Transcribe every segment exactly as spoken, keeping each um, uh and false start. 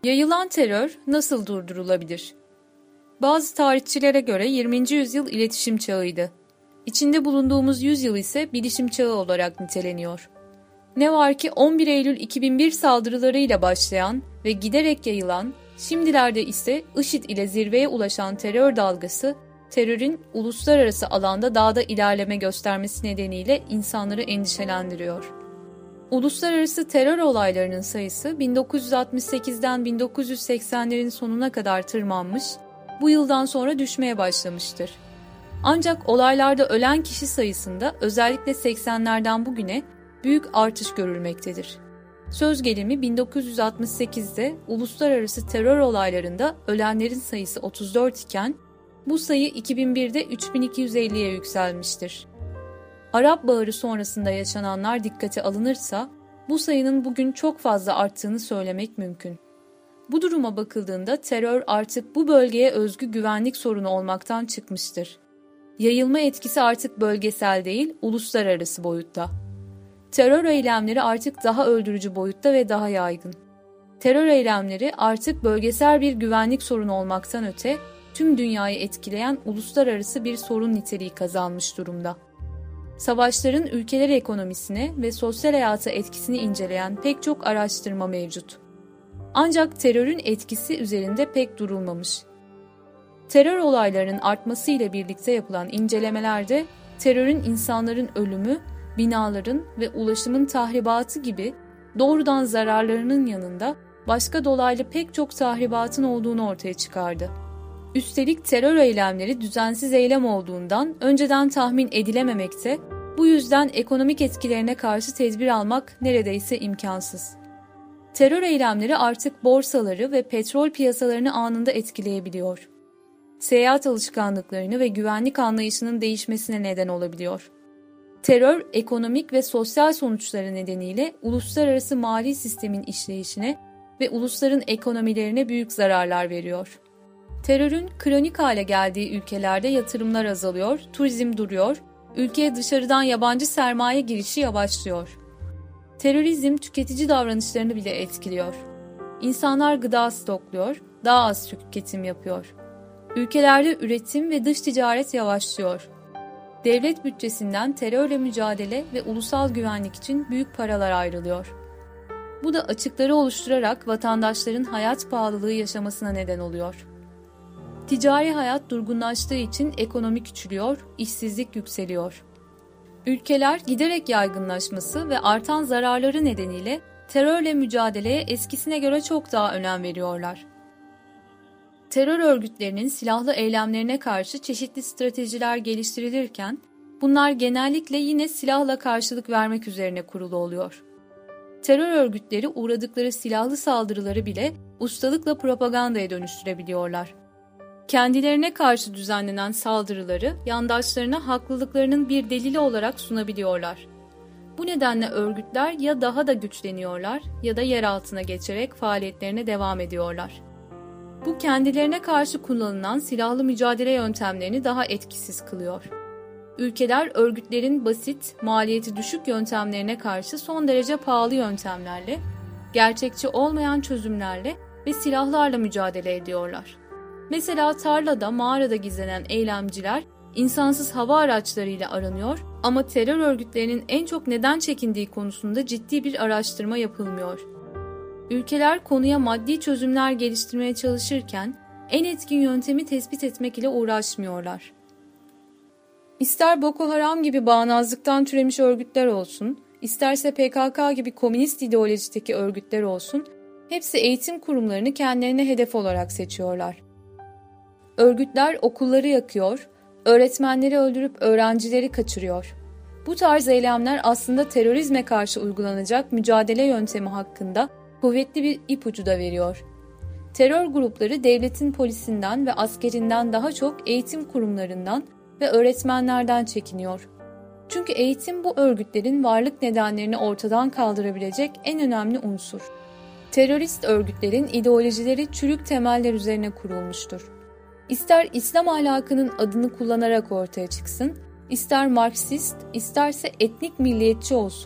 Yayılan terör nasıl durdurulabilir? Bazı tarihçilere göre yirminci yüzyıl iletişim çağıydı. İçinde bulunduğumuz yüzyıl ise bilişim çağı olarak niteleniyor. Ne var ki on bir Eylül iki bin bir saldırılarıyla başlayan ve giderek yayılan, şimdilerde ise IŞİD ile zirveye ulaşan terör dalgası, terörün uluslararası alanda daha da ilerleme göstermesi nedeniyle insanları endişelendiriyor. Uluslararası terör olaylarının sayısı bin dokuz yüz altmış sekizden bin dokuz yüz seksenlerin sonuna kadar tırmanmış, bu yıldan sonra düşmeye başlamıştır. Ancak olaylarda ölen kişi sayısında özellikle seksenlerden bugüne büyük artış görülmektedir. Söz gelimi bin dokuz yüz altmış sekizde uluslararası terör olaylarında ölenlerin sayısı otuz dört iken bu sayı iki bin birde üç bin iki yüz elliye yükselmiştir. Arap Baharı sonrasında yaşananlar dikkate alınırsa bu sayının bugün çok fazla arttığını söylemek mümkün. Bu duruma bakıldığında terör artık bu bölgeye özgü güvenlik sorunu olmaktan çıkmıştır. Yayılma etkisi artık bölgesel değil, uluslararası boyutta. Terör eylemleri artık daha öldürücü boyutta ve daha yaygın. Terör eylemleri artık bölgesel bir güvenlik sorunu olmaktan öte, tüm dünyayı etkileyen uluslararası bir sorun niteliği kazanmış durumda. Savaşların ülkeler ekonomisine ve sosyal hayata etkisini inceleyen pek çok araştırma mevcut. Ancak terörün etkisi üzerinde pek durulmamış. Terör olaylarının artmasıyla birlikte yapılan incelemelerde terörün insanların ölümü, binaların ve ulaşımın tahribatı gibi doğrudan zararlarının yanında başka dolaylı pek çok tahribatın olduğunu ortaya çıkardı. Üstelik terör eylemleri düzensiz eylem olduğundan önceden tahmin edilememekte, bu yüzden ekonomik etkilerine karşı tedbir almak neredeyse imkansız. Terör eylemleri artık borsaları ve petrol piyasalarını anında etkileyebiliyor. Seyahat alışkanlıklarını ve güvenlik anlayışının değişmesine neden olabiliyor. Terör, ekonomik ve sosyal sonuçları nedeniyle uluslararası mali sistemin işleyişine ve ulusların ekonomilerine büyük zararlar veriyor. Terörün kronik hale geldiği ülkelerde yatırımlar azalıyor, turizm duruyor, ülkeye dışarıdan yabancı sermaye girişi yavaşlıyor. Terörizm tüketici davranışlarını bile etkiliyor. İnsanlar gıda stokluyor, daha az tüketim yapıyor. Ülkelerde üretim ve dış ticaret yavaşlıyor. Devlet bütçesinden terörle mücadele ve ulusal güvenlik için büyük paralar ayrılıyor. Bu da açıkları oluşturarak vatandaşların hayat pahalılığı yaşamasına neden oluyor. Ticari hayat durgunlaştığı için ekonomi küçülüyor, işsizlik yükseliyor. Ülkeler giderek yaygınlaşması ve artan zararları nedeniyle terörle mücadeleye eskisine göre çok daha önem veriyorlar. Terör örgütlerinin silahlı eylemlerine karşı çeşitli stratejiler geliştirilirken, bunlar genellikle yine silahla karşılık vermek üzerine kurulu oluyor. Terör örgütleri uğradıkları silahlı saldırıları bile ustalıkla propagandaya dönüştürebiliyorlar. Kendilerine karşı düzenlenen saldırıları yandaşlarına haklılıklarının bir delili olarak sunabiliyorlar. Bu nedenle örgütler ya daha da güçleniyorlar ya da yer altına geçerek faaliyetlerine devam ediyorlar. Bu kendilerine karşı kullanılan silahlı mücadele yöntemlerini daha etkisiz kılıyor. Ülkeler örgütlerin basit, maliyeti düşük yöntemlerine karşı son derece pahalı yöntemlerle, gerçekçi olmayan çözümlerle ve silahlarla mücadele ediyorlar. Mesela tarlada, mağarada gizlenen eylemciler insansız hava araçlarıyla aranıyor ama terör örgütlerinin en çok neden çekindiği konusunda ciddi bir araştırma yapılmıyor. Ülkeler konuya maddi çözümler geliştirmeye çalışırken en etkin yöntemi tespit etmek ile uğraşmıyorlar. İster Boko Haram gibi bağnazlıktan türemiş örgütler olsun, isterse P K K gibi komünist ideolojideki örgütler olsun, hepsi eğitim kurumlarını kendilerine hedef olarak seçiyorlar. Örgütler okulları yakıyor, öğretmenleri öldürüp öğrencileri kaçırıyor. Bu tarz eylemler aslında terörizme karşı uygulanacak mücadele yöntemi hakkında kuvvetli bir ipucu da veriyor. Terör grupları devletin polisinden ve askerinden daha çok eğitim kurumlarından ve öğretmenlerden çekiniyor. Çünkü eğitim bu örgütlerin varlık nedenlerini ortadan kaldırabilecek en önemli unsur. Terörist örgütlerin ideolojileri çürük temeller üzerine kurulmuştur. İster İslam ahlakının adını kullanarak ortaya çıksın, ister Marksist, isterse etnik milliyetçi olsun,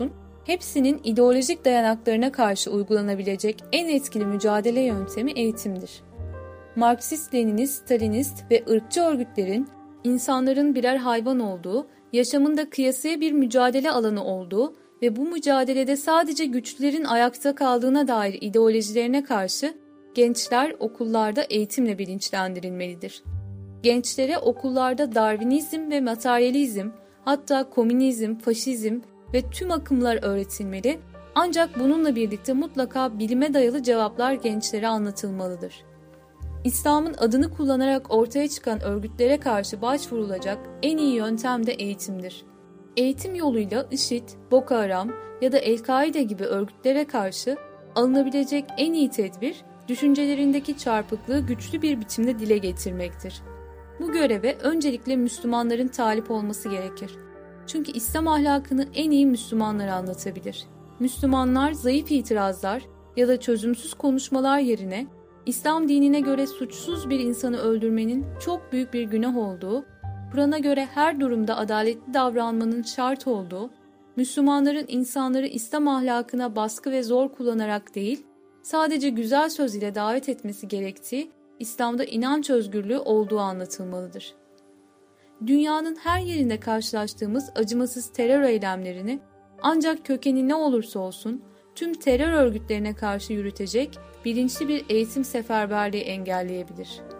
Hepsinin ideolojik dayanaklarına karşı uygulanabilecek en etkili mücadele yöntemi eğitimdir. Marksist, Leninist, Stalinist ve ırkçı örgütlerin insanların birer hayvan olduğu, yaşamın da kıyasıya bir mücadele alanı olduğu ve bu mücadelede sadece güçlülerin ayakta kaldığına dair ideolojilerine karşı gençler okullarda eğitimle bilinçlendirilmelidir. Gençlere okullarda Darwinizm ve materyalizm, hatta komünizm, faşizm ve tüm akımlar öğretilmeli, ancak bununla birlikte mutlaka bilime dayalı cevaplar gençlere anlatılmalıdır. İslam'ın adını kullanarak ortaya çıkan örgütlere karşı başvurulacak en iyi yöntem de eğitimdir. Eğitim yoluyla IŞİD, Boko Haram ya da El-Kaide gibi örgütlere karşı alınabilecek en iyi tedbir, düşüncelerindeki çarpıklığı güçlü bir biçimde dile getirmektir. Bu göreve öncelikle Müslümanların talip olması gerekir. Çünkü İslam ahlakını en iyi Müslümanlar anlatabilir. Müslümanlar zayıf itirazlar ya da çözümsüz konuşmalar yerine İslam dinine göre suçsuz bir insanı öldürmenin çok büyük bir günah olduğu, Kur'an'a göre her durumda adaletli davranmanın şart olduğu, Müslümanların insanları İslam ahlakına baskı ve zor kullanarak değil, sadece güzel söz ile davet etmesi gerektiği, İslam'da inanç özgürlüğü olduğu anlatılmalıdır. Dünyanın her yerinde karşılaştığımız acımasız terör eylemlerini ancak kökeni ne olursa olsun tüm terör örgütlerine karşı yürütecek bilinçli bir eğitim seferberliği engelleyebilir.